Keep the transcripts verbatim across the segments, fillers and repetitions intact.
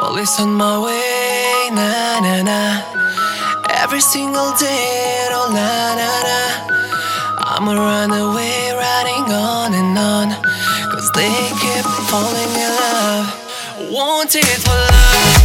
Always on my way, na na na. Every single day, oh na na na. I'm a runaway, riding on and on, cause they keep falling in love. Wanted for love,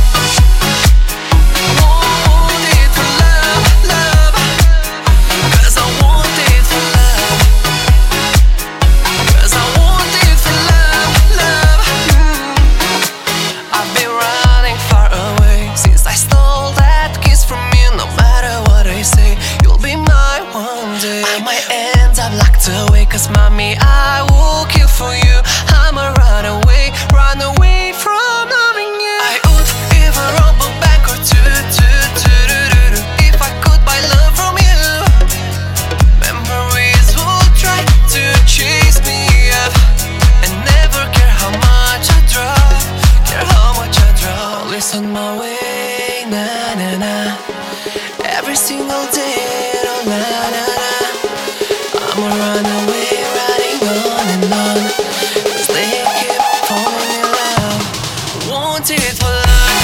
wanted for love, love. Cause I wanted for love, cause I wanted for love, love. mm. I've been running far away since I stole that kiss from you. No matter what I say, you'll be mine one day. I might end up locked away, cause mommy, I will kill for you. I'm a runaway, run away from loving you. I would even rob a bank or two, two, two, two, two, two, if I could buy love from you. Memories will try to chase me up, and never care how much I drop, care how much I drop. Always on my way, na na na. Every single day, oh na na na. I'm a runaway, riding on and on, cause they keep falling in love. Wanted for love,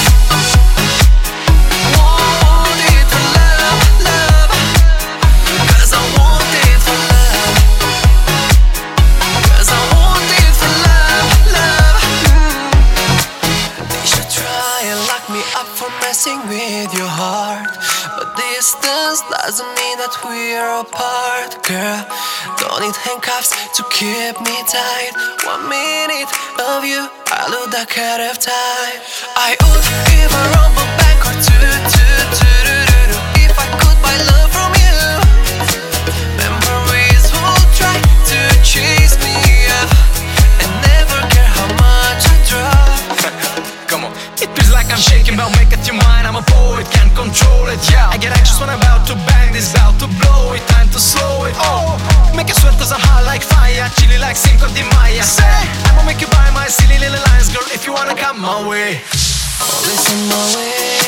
wanted for love, love. Cause I wanted for love, cause I wanted for love, love. mm. They should try and lock me up for messing with your heart, but distance doesn't mean that we're apart. Girl, don't need handcuffs to keep me tight. One minute of you, I lose the cut of time. I would even rob a bank or two, two, two, two, two, two, if I could buy love from you. Memories will try to chase me up, and never care how much I drop. Come on, it feels like I'm shaking, but make it your mind. I'm a poet, can't control it, yeah. I get anxious when I'm about to bang this, about to blow it, time to slow it. Oh, make it sweat cause I'm hot like fire, chilly like Cinco de Mayo. Say, I'ma make you buy my silly little lines, girl, if you wanna come my way. Always on my way.